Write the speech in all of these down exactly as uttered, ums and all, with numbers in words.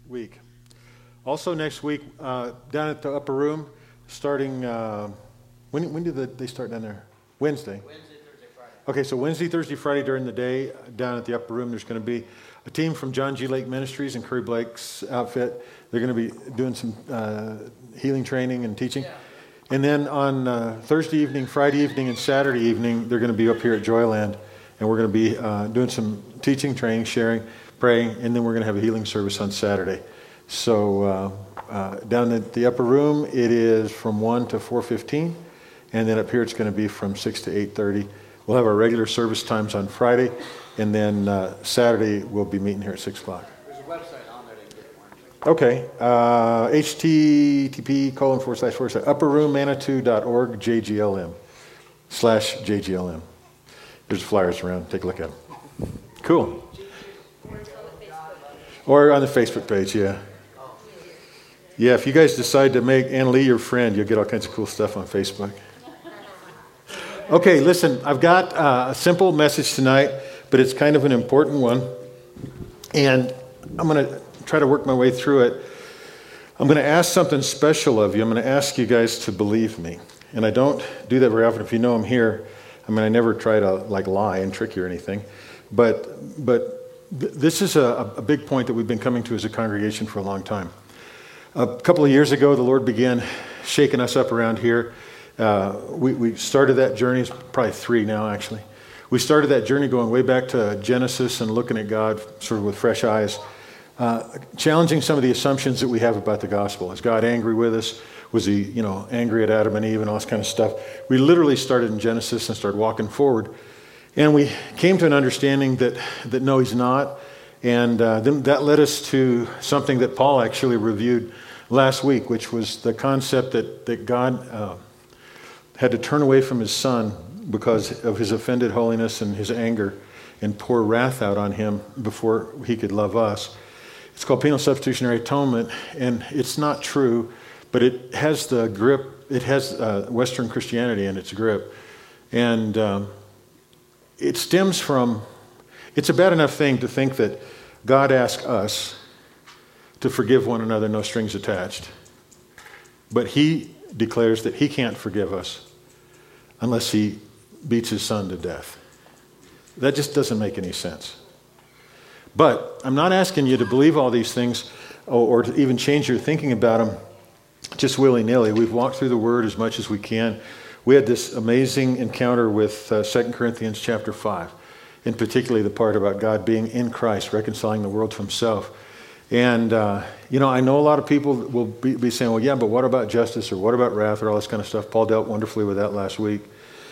week. Also next week, uh, down at the upper room, starting, uh, when when do the, they start down there? Wednesday. Wednesday, Thursday, Friday. Okay, so Wednesday, Thursday, Friday during the day, down at the upper room, there's going to be a team from John G. Lake Ministries and Curry Blake's outfit. They're going to be doing some uh, healing training and teaching. Yeah. And then on uh, Thursday evening, Friday evening, and Saturday evening, they're going to be up here at Joyland. And we're going to be uh, doing some teaching, training, sharing, praying, and then we're going to have a healing service on Saturday. So uh, uh, down at the upper room, it is from one to four fifteen. And then up here, it's going to be from six to eight thirty. We'll have our regular service times on Friday. And then uh, Saturday, we'll be meeting here at six o'clock. There's a website on there that you can get more Okay. information. Uh, H T T P colon forward slash forward slash upperroommanitou.org J G L M slash J G L M. There's flyers around. Take a look at them. Cool. Or on the Facebook page, yeah. Yeah, if you guys decide to make Ann Lee your friend, you'll get all kinds of cool stuff on Facebook. Okay, listen, I've got uh, a simple message tonight, but it's kind of an important one. And I'm going to try to work my way through it. I'm going to ask something special of you. I'm going to ask you guys to believe me. And I don't do that very often. If you know I'm here, I mean, I never try to like lie and trick you or anything. But but th- this is a, a big point that we've been coming to as a congregation for a long time. A couple of years ago, the Lord began shaking us up around here. Uh, we, we started that journey, it's probably three now actually. We started that journey going way back to Genesis and looking at God sort of with fresh eyes, uh, challenging some of the assumptions that we have about the gospel. Is God angry with us? Was he, you know, angry at Adam and Eve and all this kind of stuff? We literally started in Genesis and started walking forward. And we came to an understanding that, that no, he's not. And uh, then that led us to something that Paul actually reviewed last week, which was the concept that, that God uh, had to turn away from his son because of his offended holiness and his anger and pour wrath out on him before he could love us. It's called penal substitutionary atonement, and it's not true, but it has the grip, it has uh, Western Christianity in its grip. And um, it stems from, it's a bad enough thing to think that God asked us to forgive one another, no strings attached. But he declares that he can't forgive us unless he beats his son to death. That just doesn't make any sense. But I'm not asking you to believe all these things or, or to even change your thinking about them just willy-nilly. We've walked through the Word as much as we can. We had this amazing encounter with uh, Second Corinthians chapter five, and particularly the part about God being in Christ, reconciling the world to himself. And, uh, you know, I know a lot of people will be, be saying, well, yeah, but what about justice or what about wrath or all this kind of stuff? Paul dealt wonderfully with that last week.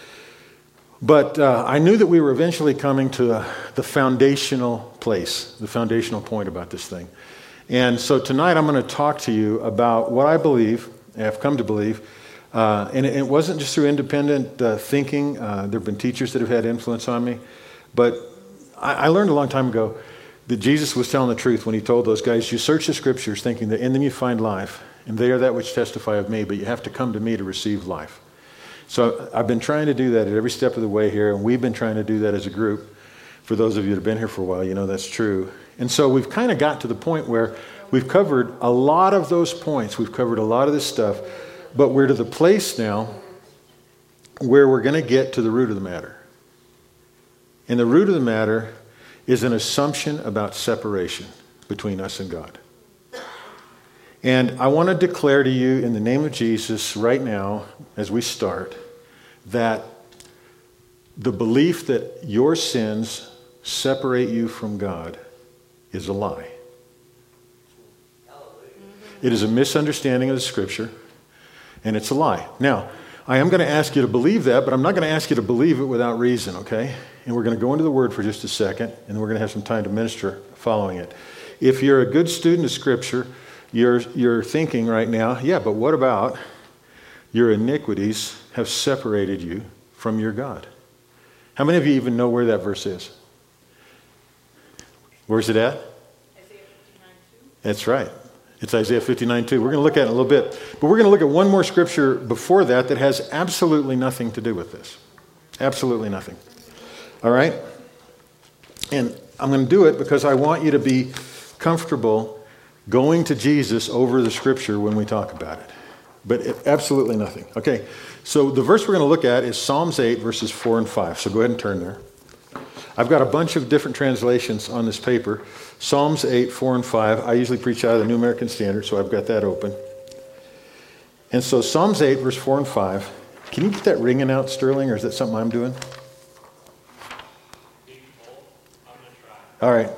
But uh, I knew that we were eventually coming to uh, the foundational place, the foundational point about this thing. And so tonight I'm going to talk to you about what I believe, and I've come to believe, uh, and it, it wasn't just through independent uh, thinking. Uh, there have been teachers that have had influence on me. But I, I learned a long time ago that Jesus was telling the truth when he told those guys, you search the scriptures thinking that in them you find life, and they are that which testify of me, but you have to come to me to receive life. So I've been trying to do that at every step of the way here, and we've been trying to do that as a group. For those of you that have been here for a while, you know that's true. And so we've kind of got to the point where we've covered a lot of those points. We've covered a lot of this stuff, but we're to the place now where we're going to get to the root of the matter. And the root of the matter is an assumption about separation between us and God. And I want to declare to you in the name of Jesus right now, as we start, that the belief that your sins separate you from God is a lie. It is a misunderstanding of the Scripture, and it's a lie. Now, I am going to ask you to believe that, but I'm not going to ask you to believe it without reason, okay? And we're going to go into the Word for just a second, and we're going to have some time to minister following it. If you're a good student of Scripture, you're, you're thinking right now, yeah, but what about your iniquities have separated you from your God? How many of you even know where that verse is? Where's it at? Isaiah fifty-nine two. That's right. It's Isaiah fifty-nine two. We're going to look at it in a little bit. But we're going to look at one more scripture before that that has absolutely nothing to do with this. Absolutely nothing. All right? And I'm going to do it because I want you to be comfortable going to Jesus over the scripture when we talk about it. But it, absolutely nothing. Okay, so the verse we're going to look at is Psalms eight, verses four and five. So go ahead and turn there. I've got a bunch of different translations on this paper. Psalms eight, four and five. I usually preach out of the New American Standard, so I've got that open. And so Psalms eight, verse four and five. Can you get that ringing out, Sterling, or is that something I'm doing? All right.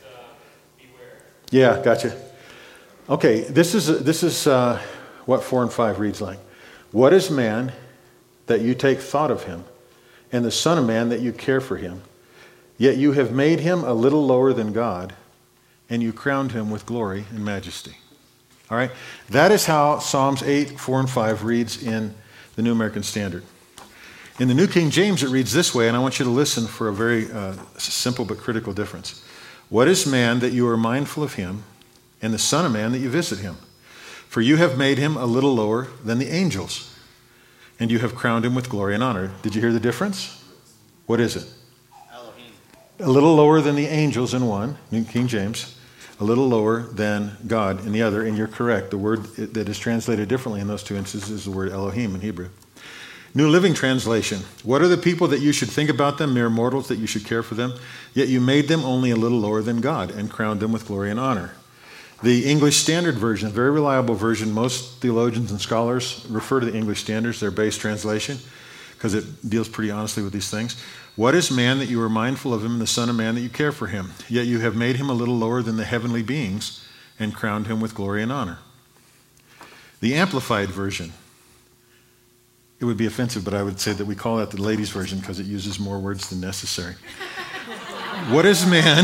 Yeah, gotcha. Okay, this is this is uh, what four and five reads like. What is man that you take thought of him, and the son of man that you care for him? Yet you have made him a little lower than God, and you crowned him with glory and majesty. All right, that is how Psalms eight, four and five reads in the New American Standard. In the New King James, it reads this way, and I want you to listen for a very uh, simple but critical difference. What is man that you are mindful of him, and the son of man that you visit him? For you have made him a little lower than the angels, and you have crowned him with glory and honor. Did you hear the difference? What is it? Elohim. A little lower than the angels in one, New King James. A little lower than God in the other, and you're correct. The word that is translated differently in those two instances is the word Elohim in Hebrew. New Living Translation. What are the people that you should think about them, mere mortals, that you should care for them? Yet you made them only a little lower than God and crowned them with glory and honor. The English Standard Version, a very reliable version. Most theologians and scholars refer to the English Standards, their base translation, because it deals pretty honestly with these things. What is man that you are mindful of him, and the son of man that you care for him? Yet you have made him a little lower than the heavenly beings and crowned him with glory and honor. The Amplified Version. It would be offensive, but I would say that we call that the ladies' version because it uses more words than necessary. What is man?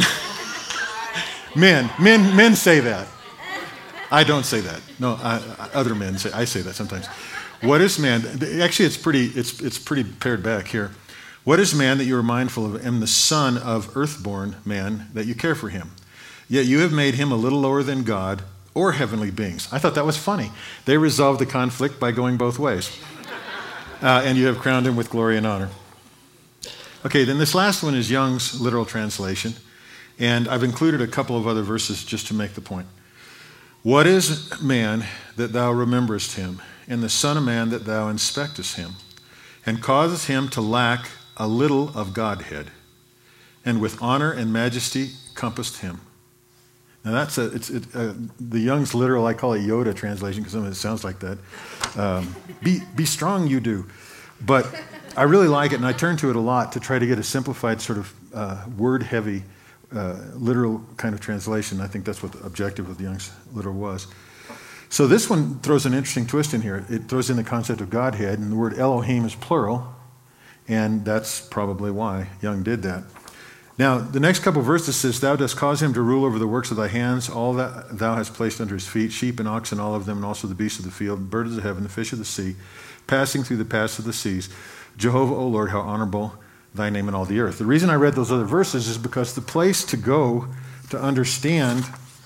men, men, men say that. I don't say that. No, I, other men say. I say that sometimes. What is man? Actually, it's pretty. It's it's pretty pared back here. What is man that you are mindful of, and the son of earthborn man that you care for him? Yet you have made him a little lower than God or heavenly beings. I thought that was funny. They resolved the conflict by going both ways. Uh, and you have crowned him with glory and honor. Okay, then this last one is Young's literal translation. And I've included a couple of other verses just to make the point. What is man that thou rememberest him, and the son of man that thou inspectest him, and causest him to lack a little of Godhead, and with honor and majesty compassed him. Now that's a, it's it, uh, the Young's literal, I call it Yoda translation because it sounds like that. Um, be, be strong, you do. But I really like it, and I turn to it a lot to try to get a simplified sort of uh, word-heavy, uh, literal kind of translation. I think that's what the objective of the Young's literal was. So this one throws an interesting twist in here. It throws in the concept of Godhead, and the word Elohim is plural, and that's probably why Young did that. Now, the next couple of verses says, Thou dost cause him to rule over the works of thy hands, all that thou hast placed under his feet, sheep and oxen, all of them, and also the beasts of the field, birds of the heaven, the fish of the sea, passing through the paths of the seas. Jehovah, O Lord, how honorable thy name in all the earth. The reason I read those other verses is because the place to go to understand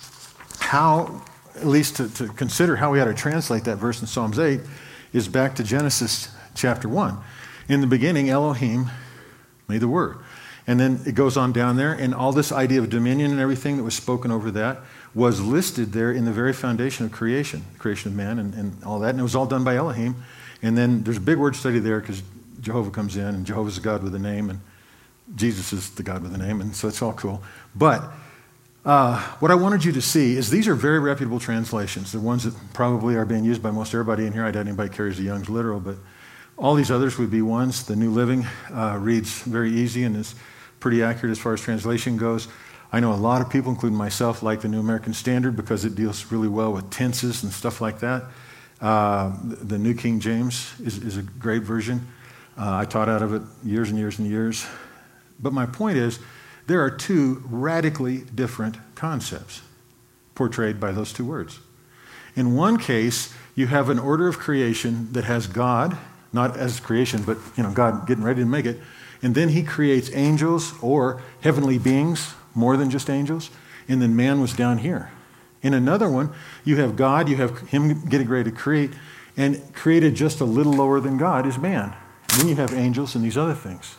how, at least to, to consider how we ought to translate that verse in Psalms eight, is back to Genesis chapter one. In the beginning, Elohim made the word. And then it goes on down there, and all this idea of dominion and everything that was spoken over that was listed there in the very foundation of creation, the creation of man and, and all that. And it was all done by Elohim. And then there's a big word study there because Jehovah comes in, and Jehovah's the God with a name, and Jesus is the God with a name, and so it's all cool. But uh, what I wanted you to see is these are very reputable translations. The ones that probably are being used by most everybody in here. I doubt anybody carries the Young's literal, but all these others would be ones. The New Living uh, reads very easy and is pretty accurate as far as translation goes. I know a lot of people, including myself, like the New American Standard because it deals really well with tenses and stuff like that. Uh, the New King James is, is a great version. Uh, I taught out of it years and years and years. But my point is, there are two radically different concepts portrayed by those two words. In one case, you have an order of creation that has God, not as creation, but you know, God getting ready to make it. And then he creates angels or heavenly beings, more than just angels. And then man was down here. In another one, you have God, you have him getting ready to create, and created just a little lower than God is man. And then you have angels and these other things.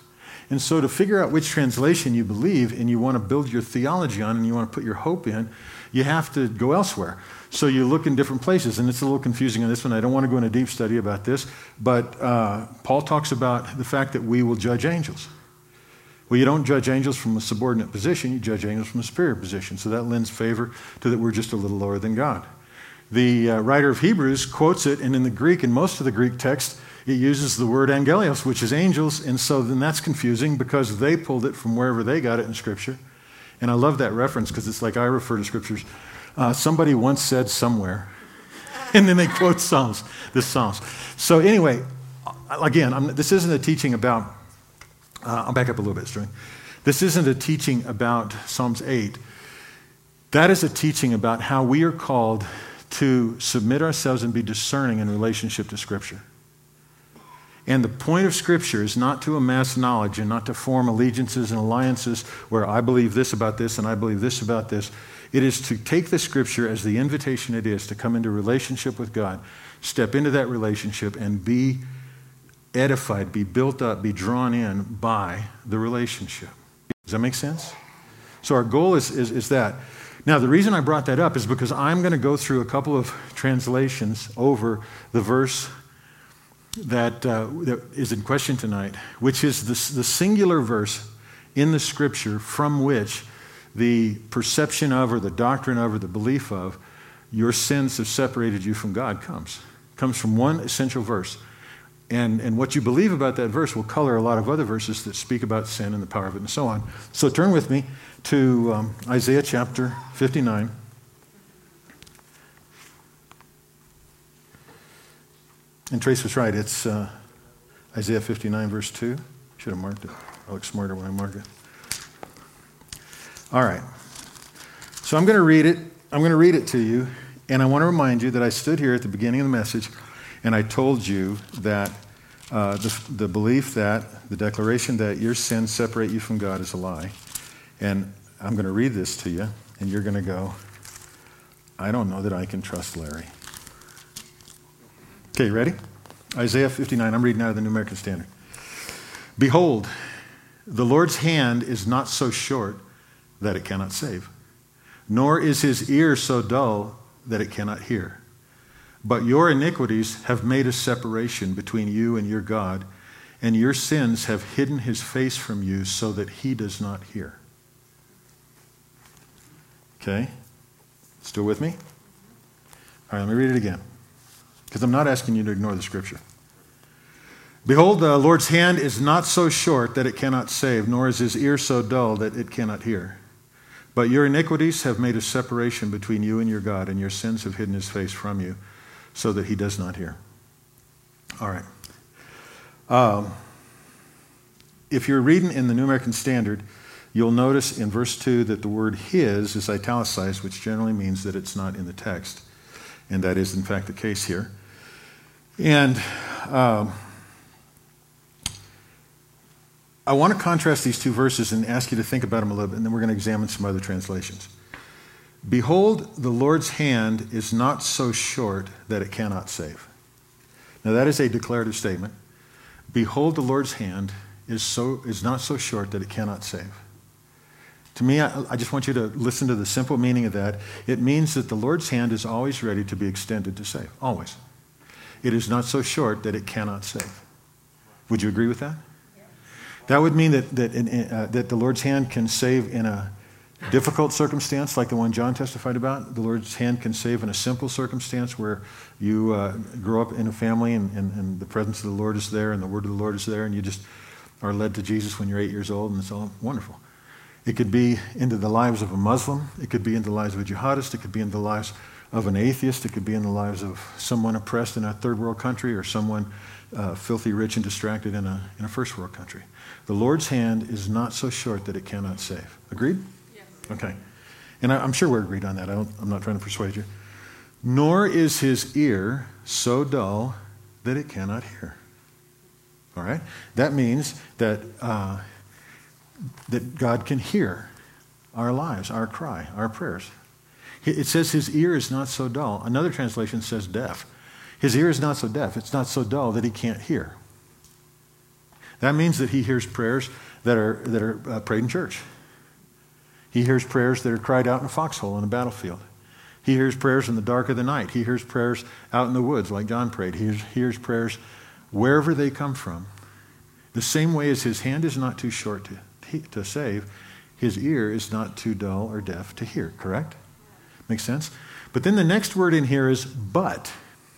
And so to figure out which translation you believe and you want to build your theology on and you want to put your hope in, you have to go elsewhere. So you look in different places, and it's a little confusing on this one. I don't want to go into a deep study about this, but uh, Paul talks about the fact that we will judge angels. Well, you don't judge angels from a subordinate position, you judge angels from a superior position. So that lends favor to that we're just a little lower than God. The uh, writer of Hebrews quotes it, and in the Greek, in most of the Greek text, it uses the word angelios, which is angels, and so then that's confusing because they pulled it from wherever they got it in Scripture. And I love that reference because it's like I refer to Scriptures. Uh, somebody once said somewhere, and then they quote Psalms, the Psalms. So anyway, again, I'm, this isn't a teaching about, uh, I'll back up a little bit, Sterling. This isn't a teaching about Psalms eight. That is a teaching about how we are called to submit ourselves and be discerning in relationship to Scripture. And the point of Scripture is not to amass knowledge and not to form allegiances and alliances where I believe this about this and I believe this about this. It is to take the Scripture as the invitation it is to come into relationship with God, step into that relationship and be edified, be built up, be drawn in by the relationship. Does that make sense? So our goal is, is, is that. Now, the reason I brought that up is because I'm going to go through a couple of translations over the verse that, uh, that is in question tonight, which is the, the singular verse in the Scripture from which the perception of or the doctrine of or the belief of your sins have separated you from God comes. Comes from one essential verse. And, and what you believe about that verse will color a lot of other verses that speak about sin and the power of it and so on. So turn with me to um, Isaiah chapter fifty-nine. And Trace was right. It's uh, Isaiah fifty-nine, verse two. Should have marked it. I look smarter when I mark it. All right. So I'm going to read it. I'm going to read it to you. And I want to remind you that I stood here at the beginning of the message and I told you that uh, the, the belief that, the declaration that your sins separate you from God is a lie. And I'm going to read this to you, and you're going to go, I don't know that I can trust Larry. Okay, ready? Isaiah fifty-nine, I'm reading out of the New American Standard. Behold, the Lord's hand is not so short that it cannot save, nor is his ear so dull that it cannot hear. But your iniquities have made a separation between you and your God, and your sins have hidden his face from you so that he does not hear. Okay? Still with me? All right, let me read it again, because I'm not asking you to ignore the Scripture. Behold, the Lord's hand is not so short that it cannot save, nor is his ear so dull that it cannot hear. But your iniquities have made a separation between you and your God, and your sins have hidden his face from you, so that he does not hear. All right. Um, if you're reading in the New American Standard, you'll notice in verse two that the word his is italicized, which generally means that it's not in the text. And that is, in fact, the case here. And um, I want to contrast these two verses and ask you to think about them a little bit, and then we're going to examine some other translations. Behold, the Lord's hand is not so short that it cannot save. Now that is a declarative statement. Behold, the Lord's hand is so is not so short that it cannot save. To me, I, I just want you to listen to the simple meaning of that. It means that the Lord's hand is always ready to be extended to save. Always. It is not so short that it cannot save. Would you agree with that? Yeah. That would mean that that, in, uh, that the Lord's hand can save in a difficult circumstance like the one John testified about. The Lord's hand can save in a simple circumstance where you uh, grow up in a family and, and, and the presence of the Lord is there and the word of the Lord is there and you just are led to Jesus when you're eight years old and it's all wonderful. It could be into the lives of a Muslim. It could be into the lives of a jihadist. It could be into the lives of an atheist. It could be in the lives of someone oppressed in a third world country or someone uh, filthy rich and distracted in a, in a first world country. The Lord's hand is not so short that it cannot save. Agreed? Okay. And I, I'm sure we're agreed on that. I don't, I'm not trying to persuade you. Nor is his ear so dull that it cannot hear. All right? That means that, uh, that God can hear our lives, our cry, our prayers. It says his ear is not so dull. Another translation says deaf. His ear is not so deaf. It's not so dull that he can't hear. That means that he hears prayers that are, that are uh, prayed in church. He hears prayers that are cried out in a foxhole on a battlefield. He hears prayers in the dark of the night. He hears prayers out in the woods like John prayed. He hears, hears prayers wherever they come from. The same way as his hand is not too short to, to save, his ear is not too dull or deaf to hear, correct? Makes sense? But then the next word in here is but.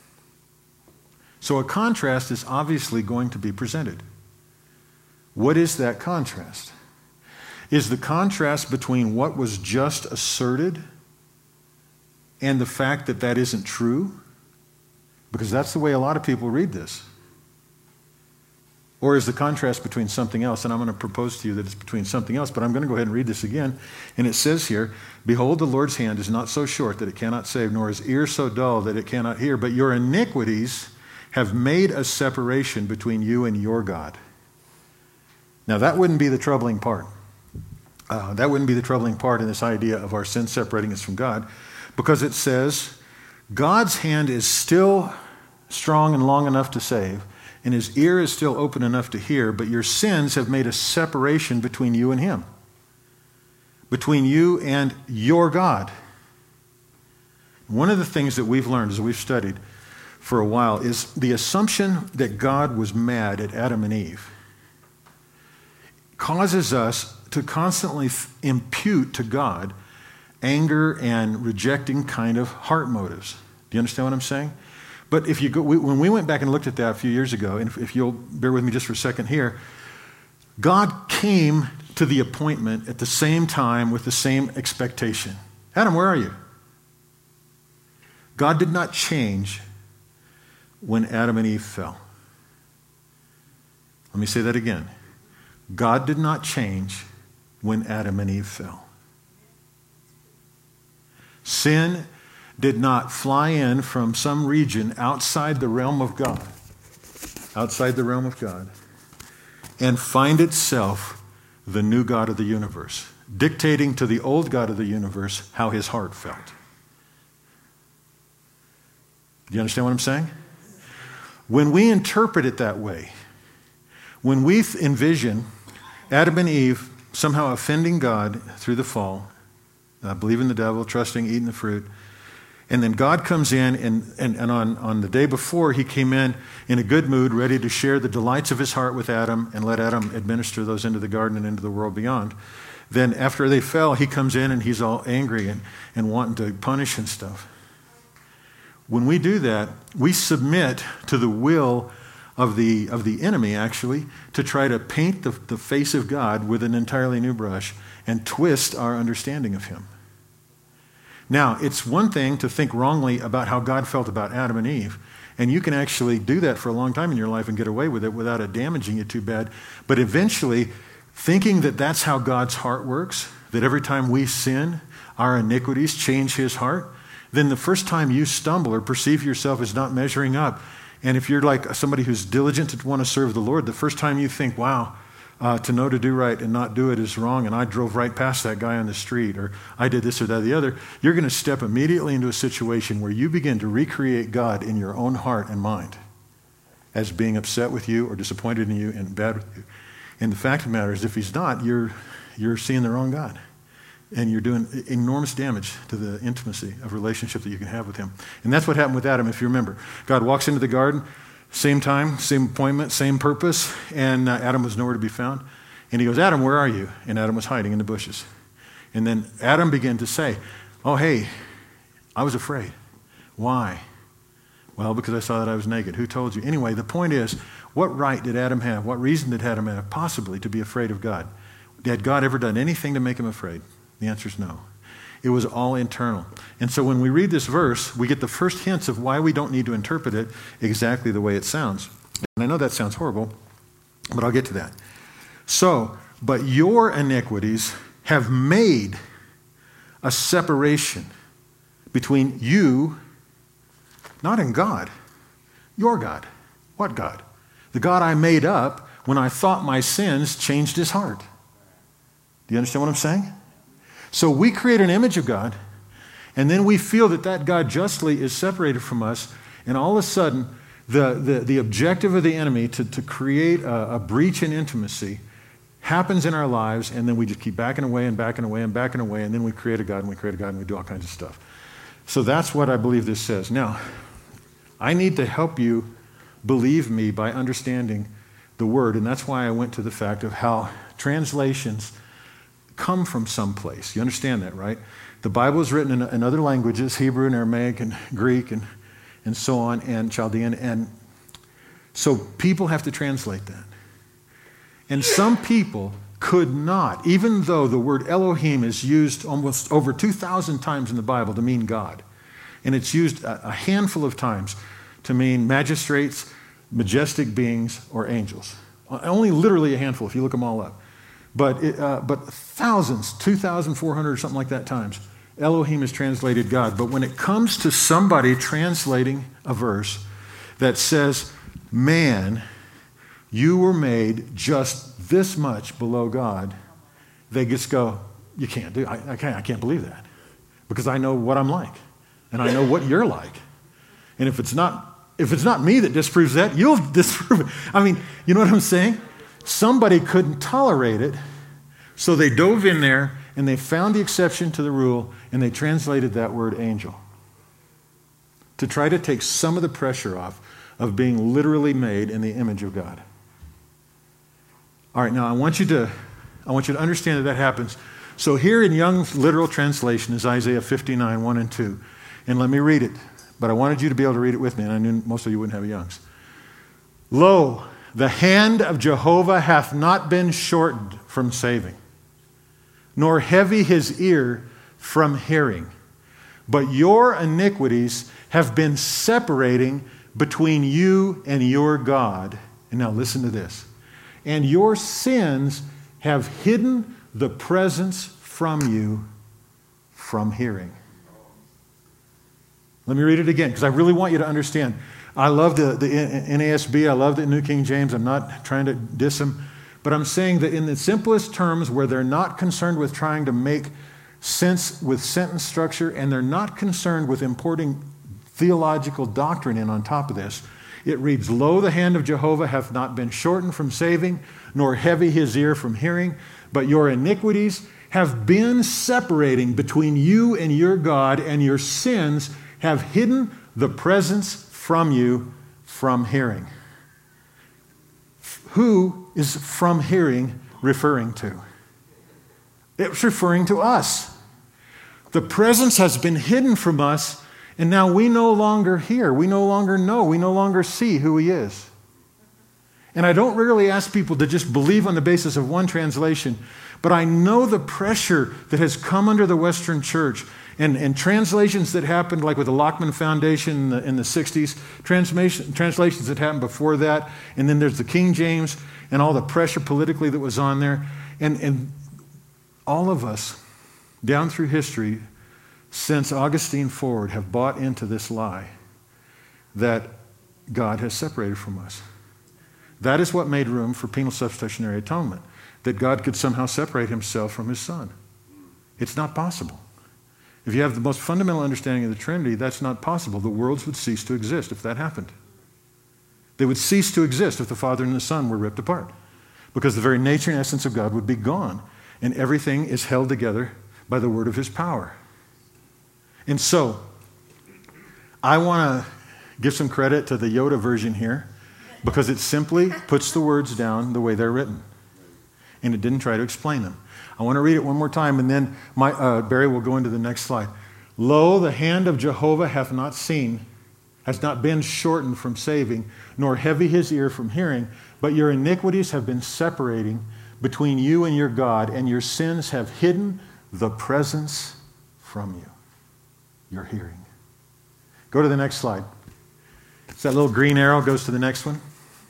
So a contrast is obviously going to be presented. What is that contrast? Is the contrast between what was just asserted and the fact that that isn't true? Because that's the way a lot of people read this. Or is the contrast between something else? And I'm going to propose to you that it's between something else, but I'm going to go ahead and read this again. And it says here, behold, the Lord's hand is not so short that it cannot save, nor his ear so dull that it cannot hear, but your iniquities have made a separation between you and your God. Now, that wouldn't be the troubling part. Uh, that wouldn't be the troubling part in this idea of our sin separating us from God, because it says God's hand is still strong and long enough to save, and his ear is still open enough to hear, but your sins have made a separation between you and him, between you and your God. One of the things that we've learned as we've studied for a while is the assumption that God was mad at Adam and Eve causes us to constantly impute to God anger and rejecting kind of heart motives. Do you understand what I'm saying? But if you go, we, when we went back and looked at that a few years ago, and if, if you'll bear with me just for a second here, God came to the appointment at the same time with the same expectation. Adam, where are you? God did not change when Adam and Eve fell. Let me say that again. God did not change when Adam and Eve fell. Sin did not fly in from some region outside the realm of God, outside the realm of God, and find itself the new God of the universe, dictating to the old God of the universe how his heart felt. Do you understand what I'm saying? When we interpret it that way, when we envision Adam and Eve somehow offending God through the fall, uh, believing the devil, trusting, eating the fruit, and then God comes in, and, and, and on, on the day before, he came in in a good mood, ready to share the delights of his heart with Adam and let Adam administer those into the garden and into the world beyond. Then after they fell, he comes in and he's all angry and, and wanting to punish and stuff. When we do that, we submit to the will of the, of the enemy, actually, to try to paint the, the face of God with an entirely new brush and twist our understanding of him. Now, it's one thing to think wrongly about how God felt about Adam and Eve, and you can actually do that for a long time in your life and get away with it without it damaging you too bad. But eventually, thinking that that's how God's heart works, that every time we sin, our iniquities change his heart, then the first time you stumble or perceive yourself as not measuring up, and if you're like somebody who's diligent to want to serve the Lord, the first time you think, wow, uh, to know to do right and not do it is wrong, and I drove right past that guy on the street, or I did this or that or the other, you're going to step immediately into a situation where you begin to recreate God in your own heart and mind as being upset with you or disappointed in you and bad with you. And the fact of the matter is, if he's not, you're, you're seeing the wrong God. And you're doing enormous damage to the intimacy of relationship that you can have with him. And that's what happened with Adam, if you remember. God walks into the garden, same time, same appointment, same purpose, and uh, Adam was nowhere to be found. And he goes, Adam, where are you? And Adam was hiding in the bushes. And then Adam began to say, oh, hey, I was afraid. Why? Well, because I saw that I was naked. Who told you? Anyway, the point is, what right did Adam have? What reason did Adam have possibly to be afraid of God? Had God ever done anything to make him afraid? The answer is no. It was all internal. And so when we read this verse, we get the first hints of why we don't need to interpret it exactly the way it sounds. And I know that sounds horrible, but I'll get to that. So, but your iniquities have made a separation between you, not in God, your God. What God? The God I made up when I thought my sins changed his heart. Do you understand what I'm saying? So we create an image of God, and then we feel that that God justly is separated from us, and all of a sudden, The, the, the objective of the enemy to, to create a, a breach in intimacy happens in our lives, and then we just keep backing away and backing away and backing away, and then we create a God and we create a God and we do all kinds of stuff. So that's what I believe this says. Now, I need to help you believe me by understanding the word, and that's why I went to the fact of how translations come from someplace. You understand that, right? The Bible is written in, in other languages, Hebrew and Aramaic and Greek and, and so on, and Chaldean, and so people have to translate that. And some people could not, even though the word Elohim is used almost over two thousand times in the Bible to mean God, and it's used a, a handful of times to mean magistrates, majestic beings, or angels. Only literally a handful if you look them all up. But, it, uh, but thousands, two thousand four hundred or something like that times, Elohim is translated God. But when it comes to somebody translating a verse that says, man, you were made just this much below God, they just go, you can't do, I, I can't, I can't believe that. Because I know what I'm like. And I know what you're like. And if it's not, if it's not me that disproves that, you'll disprove it. I mean, you know what I'm saying? Somebody couldn't tolerate it, so they dove in there and they found the exception to the rule and they translated that word angel to try to take some of the pressure off of being literally made in the image of God. All right, now I want you to, I want you to understand that that happens. So here in Young's literal translation is Isaiah fifty-nine, one and two. And let me read it. But I wanted you to be able to read it with me, and I knew most of you wouldn't have Young's. Lo, the hand of Jehovah hath not been shortened from saving, nor heavy his ear from hearing. But your iniquities have been separating between you and your God. And now listen to this. And your sins have hidden the presence from you from hearing. Let me read it again, because I really want you to understand. I love the, the N A S B. I love the New King James. I'm not trying to diss them. But I'm saying that in the simplest terms, where they're not concerned with trying to make sense with sentence structure, and they're not concerned with importing theological doctrine in on top of this, it reads, Lo, the hand of Jehovah hath not been shortened from saving, nor heavy his ear from hearing, but your iniquities have been separating between you and your God, and your sins have hidden the presence from you from hearing. Who is from hearing referring to? It's referring to us. The presence has been hidden from us, and now we no longer hear. We no longer know. We no longer see who he is. And I don't rarely ask people to just believe on the basis of one translation, but I know the pressure that has come under the Western church and, and translations that happened, like with the Lockman Foundation in the, in the sixties, translation, translations that happened before that, and then there's the King James and all the pressure politically that was on there. And, and all of us, down through history, since Augustine forward, have bought into this lie that God has separated from us. That is what made room for penal substitutionary atonement, that God could somehow separate himself from his Son. It's not possible. If you have the most fundamental understanding of the Trinity, that's not possible. The worlds would cease to exist if that happened. They would cease to exist if the Father and the Son were ripped apart, because the very nature and essence of God would be gone, and everything is held together by the word of his power. And so, I want to give some credit to the Yoda version here, because it simply puts the words down the way they're written. And it didn't try to explain them. I want to read it one more time, and then my, uh, Barry will go into the next slide. Lo, the hand of Jehovah hath not seen, has not been shortened from saving, nor heavy his ear from hearing, but your iniquities have been separating between you and your God, and your sins have hidden the presence from you. Your hearing. Go to the next slide. So that little green arrow goes to the next one.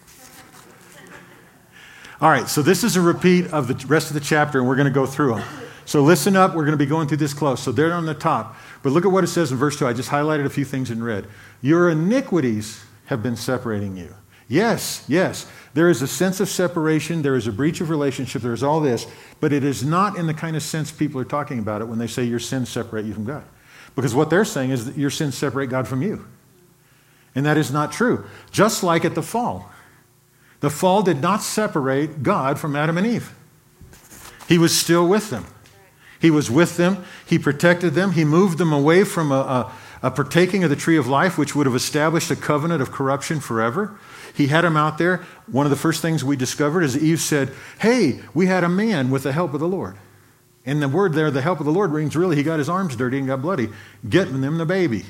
All right, so this is a repeat of the rest of the chapter, and we're going to go through them. So listen up, we're going to be going through this close. So they're on the top. But look at what it says in verse two. I just highlighted a few things in red. Your iniquities have been separating you. Yes, yes, there is a sense of separation. There is a breach of relationship. There is all this. But it is not in the kind of sense people are talking about it when they say your sins separate you from God. Because what they're saying is that your sins separate God from you. And that is not true. Just like at the fall. The fall did not separate God from Adam and Eve. He was still with them. He was with them. He protected them. He moved them away from a, a, a partaking of the tree of life, which would have established a covenant of corruption forever. He had them out there. One of the first things we discovered is Eve said, hey, we had a man with the help of the Lord. And the word there, the help of the Lord, means really he got his arms dirty and got bloody, getting them the baby.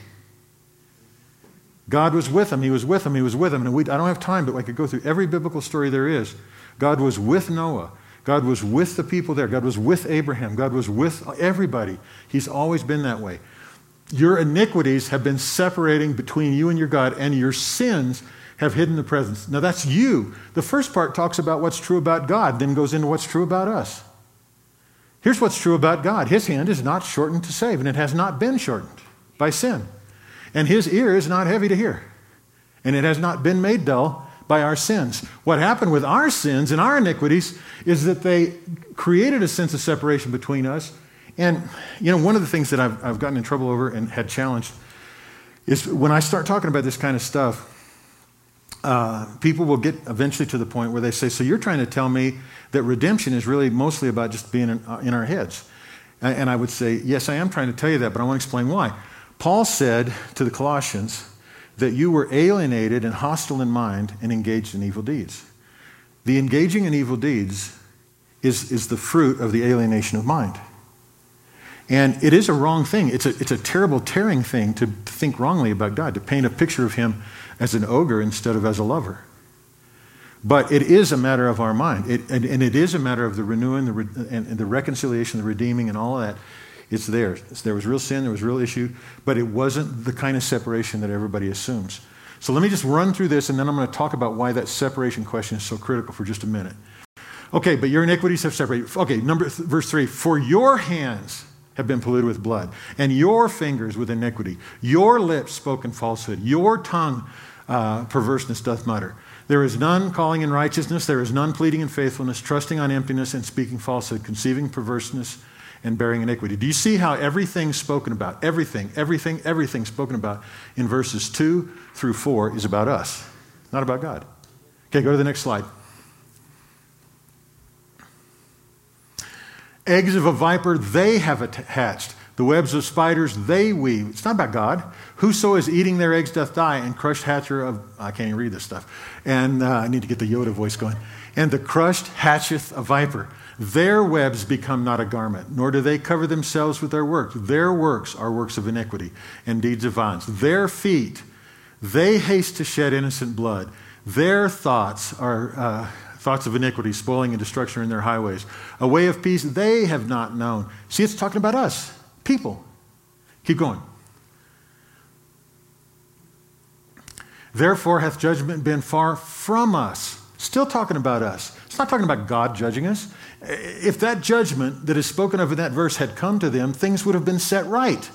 God was with him. He was with him. He was with him. And we, I don't have time, but I could go through every biblical story there is. God was with Noah. God was with the people there. God was with Abraham. God was with everybody. He's always been that way. Your iniquities have been separating between you and your God, and your sins have hidden the presence. Now that's you. The first part talks about what's true about God, then goes into what's true about us. Here's what's true about God. His hand is not shortened to save, and it has not been shortened by sin. And his ear is not heavy to hear. And it has not been made dull by our sins. What happened with our sins and our iniquities is that they created a sense of separation between us. And, you know, one of the things that I've, I've gotten in trouble over and had challenged is when I start talking about this kind of stuff, uh, people will get eventually to the point where they say, so you're trying to tell me that redemption is really mostly about just being in, uh, in our heads. And, and I would say, yes, I am trying to tell you that, but I want to explain why. Paul said to the Colossians that you were alienated and hostile in mind and engaged in evil deeds. The engaging in evil deeds is, is the fruit of the alienation of mind. And it is a wrong thing. It's a, it's a terrible, tearing thing to think wrongly about God, to paint a picture of him as an ogre instead of as a lover. But it is a matter of our mind. It, and, and it is a matter of the renewing, the re, and, and the reconciliation, the redeeming, and all of that. It's there. There was real sin, there was real issue, but it wasn't the kind of separation that everybody assumes. So let me just run through this, and then I'm going to talk about why that separation question is so critical for just a minute. Okay, but your iniquities have separated. Okay, number th- verse three. For your hands have been polluted with blood, and your fingers with iniquity. Your lips spoken falsehood. Your tongue uh, perverseness doth mutter. There is none calling in righteousness. There is none pleading in faithfulness, trusting on emptiness and speaking falsehood, conceiving perverseness and bearing iniquity. Do you see how everything spoken about, everything, everything, everything spoken about in verses two through four is about us, not about God? Okay, go to the next slide. Eggs of a viper they have hatched. The webs of spiders they weave. It's not about God. Whoso is eating their eggs doth die, and crushed hatcher of, I can't even read this stuff. And uh, I need to get the Yoda voice going. And the crushed hatcheth a viper. Their webs become not a garment, nor do they cover themselves with their works. Their works are works of iniquity and deeds of violence. Their feet, they haste to shed innocent blood. Their thoughts are uh, thoughts of iniquity, spoiling and destruction are in their highways. A way of peace they have not known. See, it's talking about us, people. Keep going. Therefore hath judgment been far from us. Still talking about us. It's not talking about God judging us. If that judgment that is spoken of in that verse had come to them, things would have been set right.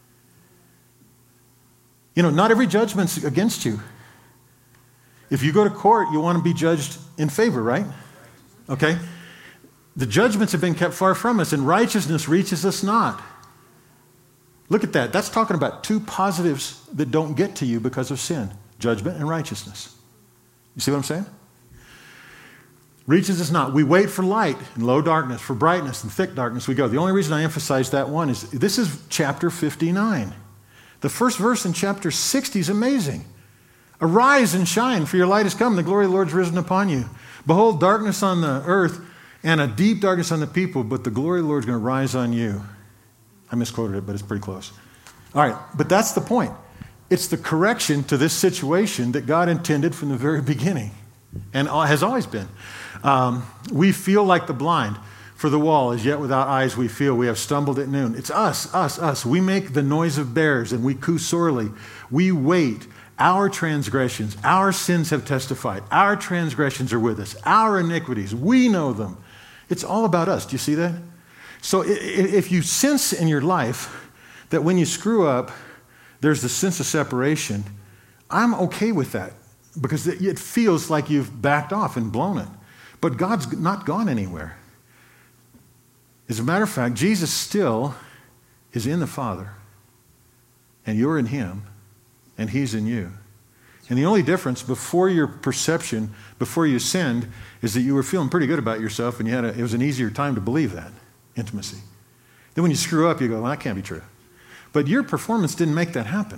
You know, not every judgment's against you. If you go to court, you want to be judged in favor, right? Okay? The judgments have been kept far from us, and righteousness reaches us not. Look at that. That's talking about two positives that don't get to you because of sin. Judgment and righteousness. You see what I'm saying? Reaches us not. We wait for light in low darkness, for brightness in thick darkness we go. The only reason I emphasize that one is this is chapter fifty-nine. The first verse in chapter sixty is amazing. Arise and shine, for your light has come, the glory of the Lord is risen upon you. Behold, darkness on the earth and a deep darkness on the people, but the glory of the Lord is going to rise on you. I misquoted it, but it's pretty close. All right, but that's the point. It's the correction to this situation that God intended from the very beginning and has always been. Um, we feel like the blind, for the wall is yet without eyes we feel. We have stumbled at noon. It's us, us, us. We make the noise of bears and we coo sorely. We wait. Our transgressions, our sins have testified. Our transgressions are with us. Our iniquities, we know them. It's all about us. Do you see that? So if you sense in your life that when you screw up, there's the sense of separation, I'm okay with that because it feels like you've backed off and blown it. But God's not gone anywhere. As a matter of fact, Jesus still is in the Father, and you're in Him, and He's in you. And the only difference before your perception, before you sinned, is that you were feeling pretty good about yourself and you had a, it was an easier time to believe that intimacy. Then when you screw up, you go, well, that can't be true. But your performance didn't make that happen.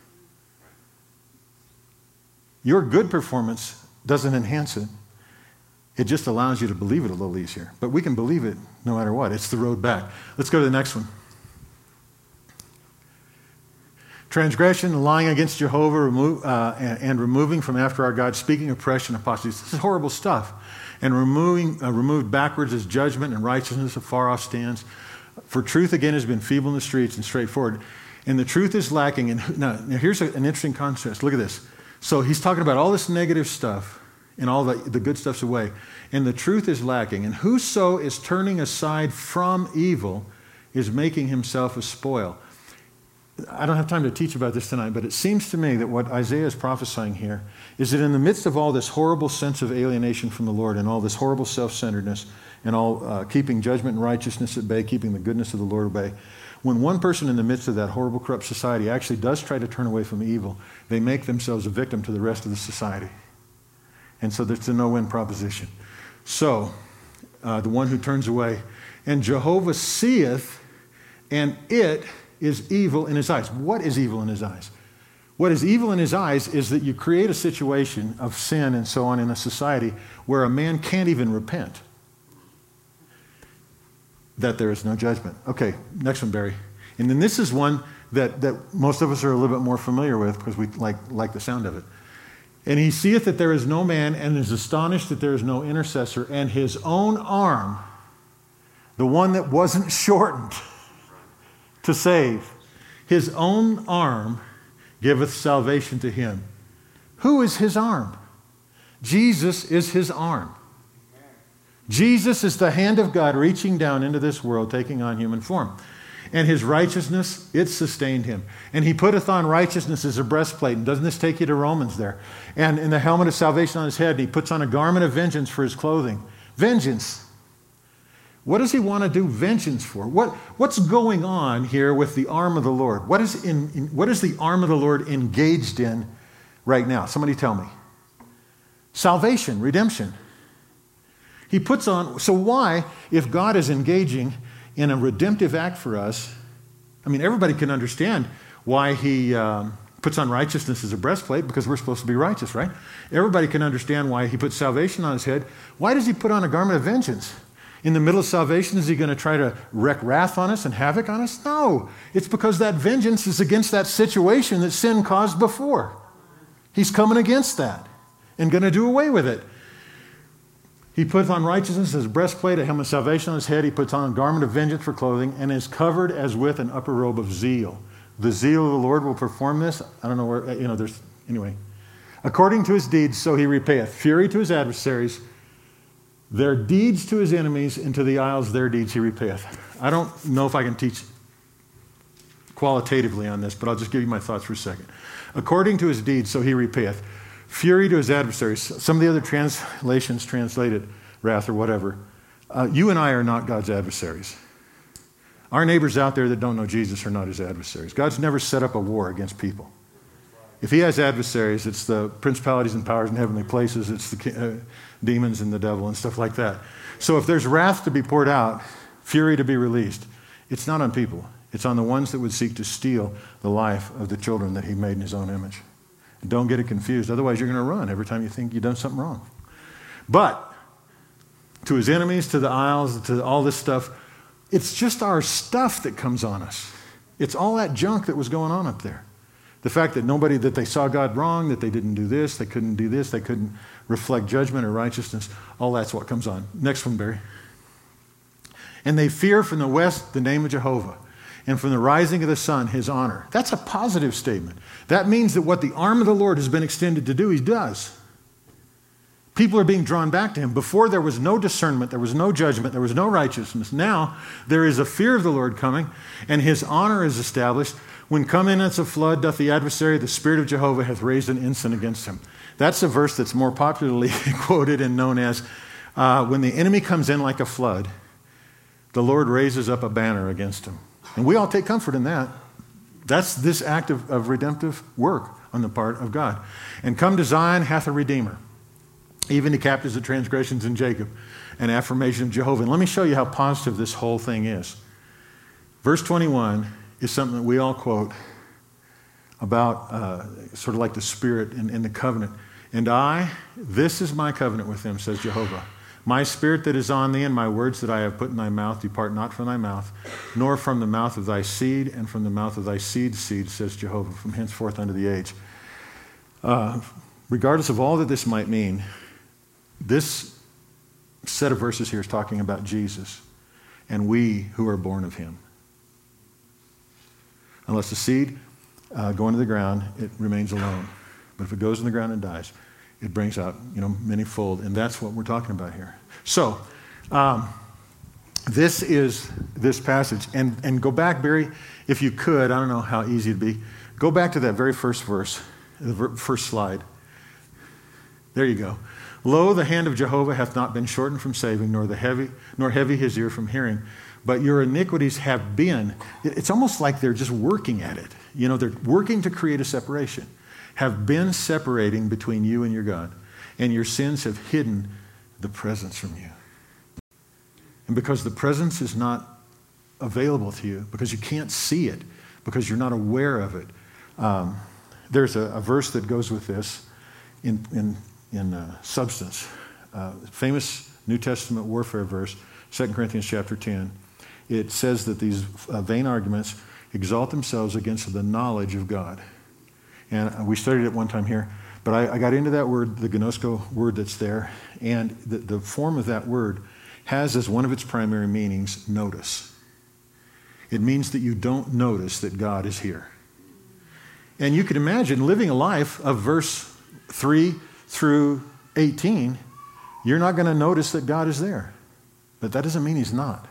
Your good performance doesn't enhance it. It just allows you to believe it a little easier. But we can believe it no matter what. It's the road back. Let's go to the next one. Transgression, lying against Jehovah, remove, uh, and, and removing from after our God, speaking oppression, apostasy. This is horrible stuff. And removing, uh, removed backwards is judgment, and righteousness afar off stands. For truth again has been feeble in the streets and straightforward. And the truth is lacking. And now, now here's a, an interesting contrast. Look at this. So he's talking about all this negative stuff and all the, the good stuff's away. And the truth is lacking. And whoso is turning aside from evil is making himself a spoil. I don't have time to teach about this tonight, but it seems to me that what Isaiah is prophesying here is that in the midst of all this horrible sense of alienation from the Lord and all this horrible self-centeredness and all uh, keeping judgment and righteousness at bay, keeping the goodness of the Lord at bay, when one person in the midst of that horrible, corrupt society actually does try to turn away from evil, they make themselves a victim to the rest of the society. And so there's a no-win proposition. So, uh, the one who turns away, and Jehovah seeth, and it is evil in his eyes. What is evil in his eyes? What is evil in his eyes is that you create a situation of sin and so on in a society where a man can't even repent. That there is no judgment. Okay, next one, Barry. And then this is one that, that most of us are a little bit more familiar with because we like, like the sound of it. And he seeth that there is no man and is astonished that there is no intercessor, and his own arm, the one that wasn't shortened to save, his own arm giveth salvation to him. Who is his arm? Jesus is his arm. Jesus is the hand of God reaching down into this world, taking on human form. And his righteousness, it sustained him. And he putteth on righteousness as a breastplate. And doesn't this take you to Romans there? And in the helmet of salvation on his head, and he puts on a garment of vengeance for his clothing. Vengeance. What does he want to do vengeance for? What, what's going on here with the arm of the Lord? What is, in, in, what is the arm of the Lord engaged in right now? Somebody tell me. Salvation, redemption. He puts on, so why, if God is engaging in a redemptive act for us, I mean, everybody can understand why he um, puts on righteousness as a breastplate, because we're supposed to be righteous, right? Everybody can understand why he puts salvation on his head. Why does he put on a garment of vengeance? In the middle of salvation, is he going to try to wreak wrath on us and havoc on us? No. It's because that vengeance is against that situation that sin caused before. He's coming against that and going to do away with it. He puts on righteousness as a breastplate, a helmet of salvation on his head. He puts on a garment of vengeance for clothing, and is covered as with an upper robe of zeal. The zeal of the Lord will perform this. I don't know where, you know, there's, anyway. According to his deeds, so he repayeth. Fury to his adversaries, their deeds to his enemies, and to the isles their deeds he repayeth. I don't know if I can teach qualitatively on this, but I'll just give you my thoughts for a second. According to his deeds, so he repayeth. Fury to his adversaries. Some of the other translations translated wrath or whatever. Uh, you and I are not God's adversaries. Our neighbors out there that don't know Jesus are not his adversaries. God's never set up a war against people. If he has adversaries, it's the principalities and powers in heavenly places. It's the uh, demons and the devil and stuff like that. So if there's wrath to be poured out, fury to be released, it's not on people. It's on the ones that would seek to steal the life of the children that he made in his own image. Don't get it confused. Otherwise, you're going to run every time you think you've done something wrong. But to his enemies, to the isles, to all this stuff, it's just our stuff that comes on us. It's all that junk that was going on up there. The fact that nobody, that they saw God wrong, that they didn't do this, they couldn't do this, they couldn't reflect judgment or righteousness, all that's what comes on. Next one, Barry. And they fear from the west the name of Jehovah, and from the rising of the sun, his honor. That's a positive statement. That means that what the arm of the Lord has been extended to do, he does. People are being drawn back to him. Before there was no discernment, there was no judgment, there was no righteousness. Now there is a fear of the Lord coming, and his honor is established. When come in as a flood doth the adversary, the Spirit of Jehovah hath raised an ensign against him. That's a verse that's more popularly quoted and known as, uh, when the enemy comes in like a flood, the Lord raises up a banner against him. And we all take comfort in that. That's this act of, of redemptive work on the part of God. And come to Zion hath a Redeemer, even the captives of transgressions in Jacob, an affirmation of Jehovah. And let me show you how positive this whole thing is. Verse twenty-one is something that we all quote about uh, sort of like the Spirit in, in the covenant. And I, this is my covenant with them, says Jehovah. My spirit that is on thee, and my words that I have put in thy mouth, depart not from thy mouth, nor from the mouth of thy seed, and from the mouth of thy seed's seed, says Jehovah, from henceforth unto the age. Uh, regardless of all that this might mean, this set of verses here is talking about Jesus and we who are born of him. Unless the seed uh, go into the ground, it remains alone. But if it goes in the ground and dies, it brings out, you know, many-fold. And that's what we're talking about here. So, um, this is this passage. And, and go back, Barry, if you could. I don't know how easy it'd be. Go back to that very first verse, the ver- first slide. There you go. Lo, the hand of Jehovah hath not been shortened from saving, nor the heavy, nor heavy his ear from hearing. But your iniquities have been. It's almost like they're just working at it. You know, they're working to create a separation. Have been separating between you and your God. And your sins have hidden the presence from you. And because the presence is not available to you, because you can't see it, because you're not aware of it, um, there's a, a verse that goes with this in, in, in uh, substance. Uh, famous New Testament warfare verse, Second Corinthians chapter ten. It says that these uh, vain arguments exalt themselves against the knowledge of God. And we studied it one time here, but I, I got into that word, the gnosko word that's there, and the, the form of that word has as one of its primary meanings, notice. It means that you don't notice that God is here. And you can imagine living a life of verse three through eighteen, you're not going to notice that God is there. But that doesn't mean he's not.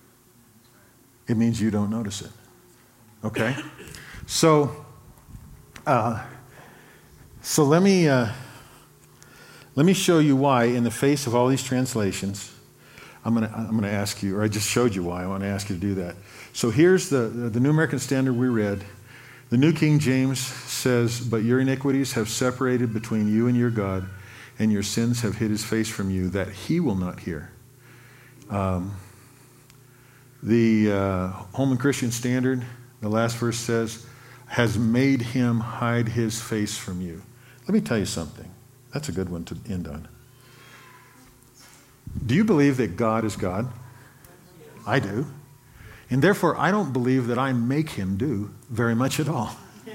It means you don't notice it. Okay? So... Uh, so let me uh, let me show you why, in the face of all these translations, I'm going to I'm going to ask you, or I just showed you why. I want to ask you to do that. So here's the the New American Standard we read. The New King James says, "But your iniquities have separated between you and your God, and your sins have hid his face from you, that he will not hear." Um, the uh, Holman Christian Standard, the last verse says, has made him hide his face from you. Let me tell you something. That's a good one to end on. Do you believe that God is God? I do. And therefore, I don't believe that I make him do very much at all. Do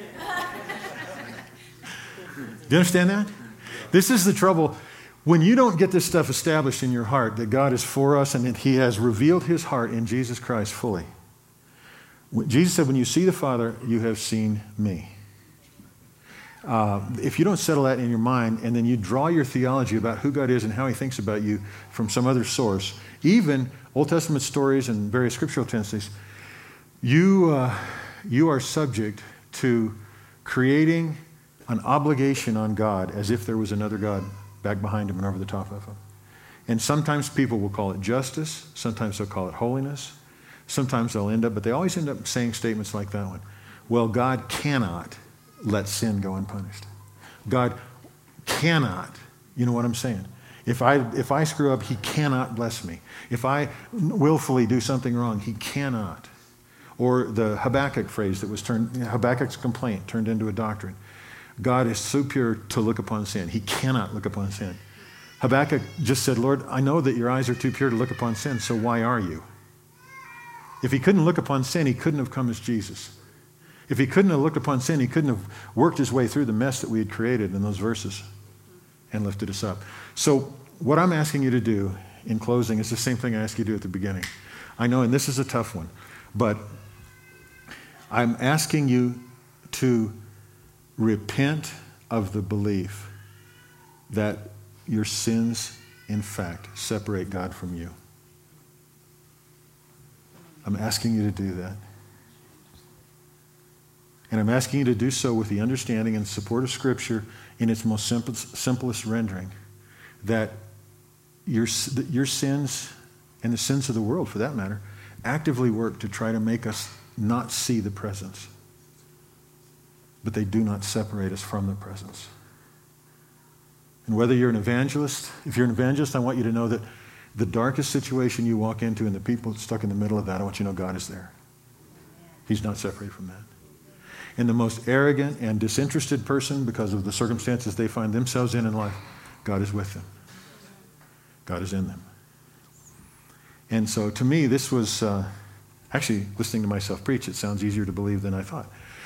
you understand that? This is the trouble. When you don't get this stuff established in your heart, that God is for us and that he has revealed his heart in Jesus Christ fully. Jesus said, when you see the Father, you have seen me. Uh, if you don't settle that in your mind and then you draw your theology about who God is and how he thinks about you from some other source, even Old Testament stories and various scriptural tendencies, you, uh, you are subject to creating an obligation on God as if there was another God back behind him and over the top of him. And sometimes people will call it justice. Sometimes they'll call it holiness. Sometimes they'll end up, but they always end up saying statements like that one. Well, God cannot let sin go unpunished. God cannot, you know what I'm saying? If I if I screw up, he cannot bless me. If I willfully do something wrong, he cannot. Or the Habakkuk phrase that was turned, Habakkuk's complaint turned into a doctrine. God is so pure to look upon sin. He cannot look upon sin. Habakkuk just said, Lord, I know that your eyes are too pure to look upon sin, so why are you? If he couldn't look upon sin, he couldn't have come as Jesus. If he couldn't have looked upon sin, he couldn't have worked his way through the mess that we had created in those verses and lifted us up. So what I'm asking you to do in closing is the same thing I asked you to do at the beginning. I know, and this is a tough one, but I'm asking you to repent of the belief that your sins, in fact, separate God from you. I'm asking you to do that. And I'm asking you to do so with the understanding and support of Scripture in its most simple, simplest rendering, that your, your sins, and the sins of the world for that matter, actively work to try to make us not see the presence. but they do not separate us from the presence. And whether you're an evangelist, if you're an evangelist, I want you to know that the darkest situation you walk into and the people stuck in the middle of that, I want you to know God is there. He's not separated from that. And the most arrogant and disinterested person, because of the circumstances they find themselves in in life, God is with them. God is in them. And so to me, this was, uh, actually, listening to myself preach, it sounds easier to believe than I thought.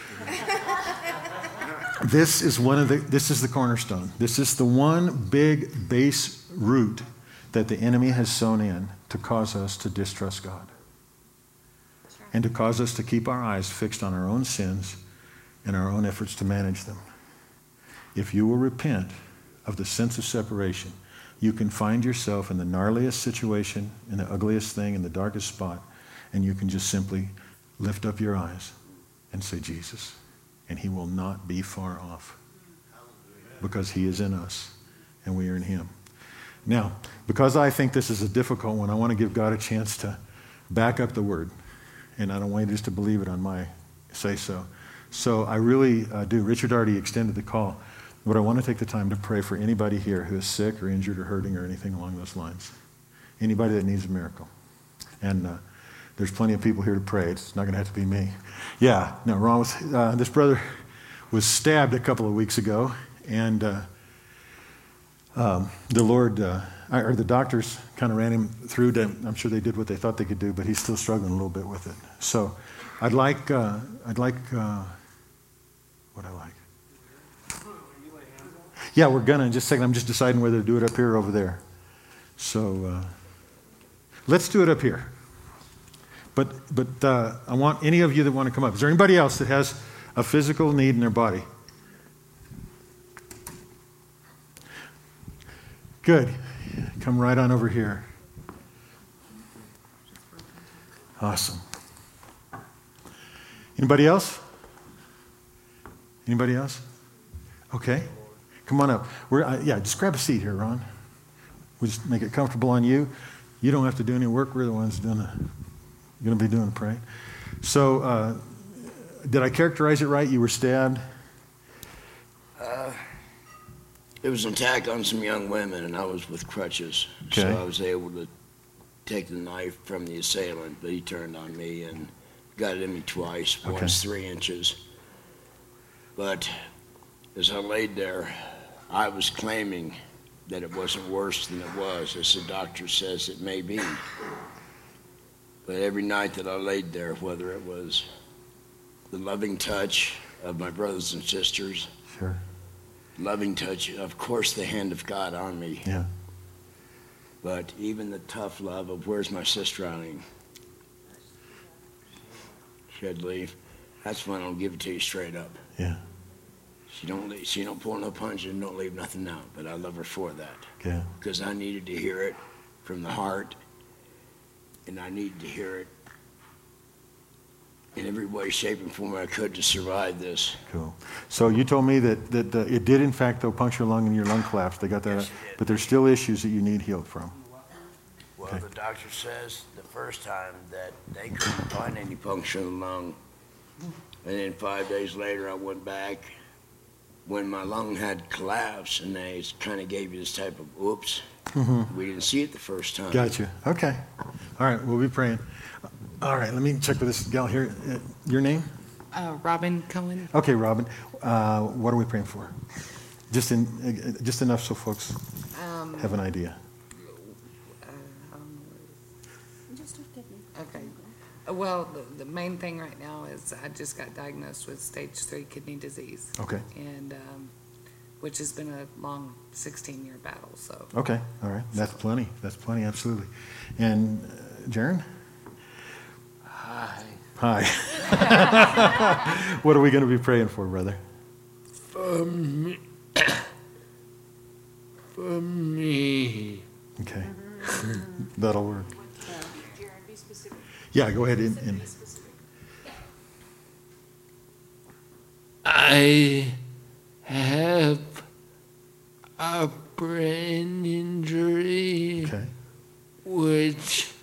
This is one of the, this is the cornerstone. This is the one big base root that the enemy has sown in to cause us to distrust God. And to cause us to keep our eyes fixed on our own sins and our own efforts to manage them. If you will repent of the sense of separation, you can find yourself in the gnarliest situation, in the ugliest thing, in the darkest spot, and you can just simply lift up your eyes and say, Jesus. And he will not be far off. Because he is in us and we are in him. Now, because I think this is a difficult one, I want to give God a chance to back up the word. And I don't want you just to believe it on my say-so. So I really uh, do. Richard already extended the call. But I want to take the time to pray for anybody here who is sick or injured or hurting or anything along those lines. Anybody that needs a miracle. And uh, there's plenty of people here to pray. It's not going to have to be me. Yeah, no, wrong with uh, this brother was stabbed a couple of weeks ago. And uh, um, the Lord, uh, or the doctors kind of ran him through. To, I'm sure they did what they thought they could do, but he's still struggling a little bit with it. So I'd like, uh, I'd like, uh, what I like. Yeah, we're gonna in just a second. I'm just deciding whether to do it up here or over there. So uh, let's do it up here. But but uh, I want any of you that want to come up. Is there anybody else that has a physical need in their body? Good. Come right on over here. Awesome. Anybody else? Anybody else? Okay. Come on up. We're, uh, yeah, just grab a seat here, Ron. We'll just make it comfortable on you. You don't have to do any work. We're the ones doing the, going to be doing the praying. So, uh, did I characterize it right? You were stabbed? Uh, it was an attack on some young women, and I was with crutches. Okay. So I was able to take the knife from the assailant, but he turned on me and got it in me twice, Okay. once three inches. But as I laid there, I was claiming that it wasn't worse than it was, as the doctor says it may be. But every night that I laid there, whether it was the loving touch of my brothers and sisters, Sure. loving touch, of course, the hand of God on me, Yeah. but even the tough love of where's my sister drowning, she'd leave. That's when I'll give it to you straight up. Yeah. She don't leave, she don't pull no punches and don't leave nothing out, but I love her for that. Yeah. Because I needed to hear it from the heart, and I needed to hear it in every way, shape, and form I could to survive this. Cool. So you told me that, that uh, it did, in fact, though, puncture a lung and your lung collapsed. They got that, Yes, it did. but there's still issues that you need healed from. Well, Okay. the doctor says the first time that they couldn't find any puncture in the lung. And then five days later, I went back when my lung had collapsed, and they kind of gave you this type of oops. Mm-hmm. We didn't see it the first time. Gotcha. Okay. All right. We'll be praying. All right. Let me check with this gal here. Uh, your name? Uh, Robin Cohen. Okay, Robin. Uh, what are we praying for? Just in, uh, just enough so folks Um, have an idea. uh, um, okay. Uh, Well, the, the main thing right now is I just got diagnosed with stage three kidney disease. Okay. And, um, which has been a long sixteen-year battle, so. Okay. All right. That's plenty. That's plenty. Absolutely. And uh, Jaron? Hi. Hi. What are we going to be praying for, brother? For me. For me. Okay. That'll work. Jared, be specific. Yeah, go ahead and, and Be specific. I have a brain injury okay. which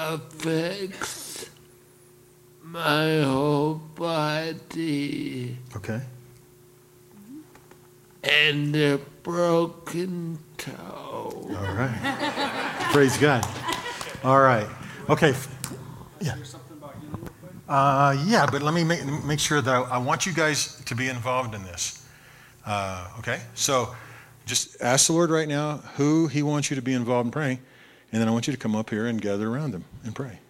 affects my whole body. Okay. and a broken toe. All right. Praise God. All right. Okay. Yeah. Uh, yeah, but let me make, make sure that I, I want you guys to be involved in this. Uh, okay? So just ask the Lord right now who he wants you to be involved in praying, and then I want you to come up here and gather around him and pray.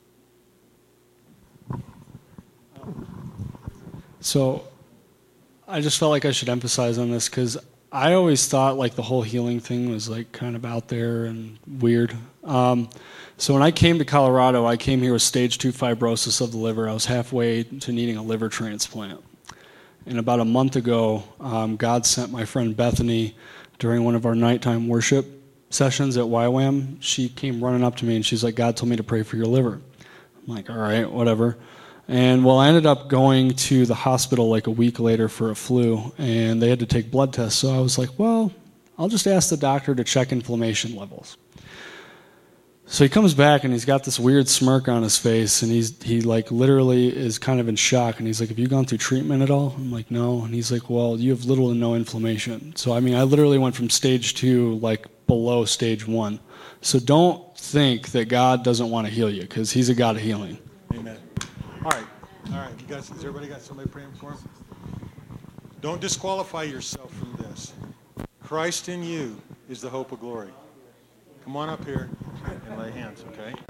So I just felt like I should emphasize on this because I always thought like the whole healing thing was like kind of out there and weird. Um, so when I came to Colorado, I came here with stage two fibrosis of the liver. I was halfway to needing a liver transplant. And about a month ago, um, God sent my friend Bethany during one of our nighttime worship sessions at Y WAM. She came running up to me and she's like, God told me to pray for your liver. I'm like, all right, whatever. And well, I ended up going to the hospital like a week later for a flu, and they had to take blood tests. So I was like, well, I'll just ask the doctor to check inflammation levels. So he comes back and he's got this weird smirk on his face, and he's he like literally is kind of in shock. And he's like, have you gone through treatment at all? I'm like, no. And he's like, well, you have little to no inflammation. So I mean, I literally went from stage two like below stage one. So don't think that God doesn't want to heal you, because he's a God of healing. Amen. All right. All right. You guys, has everybody got somebody praying for him? Don't disqualify yourself from this. Christ in you is the hope of glory. Come on up here and lay hands, okay?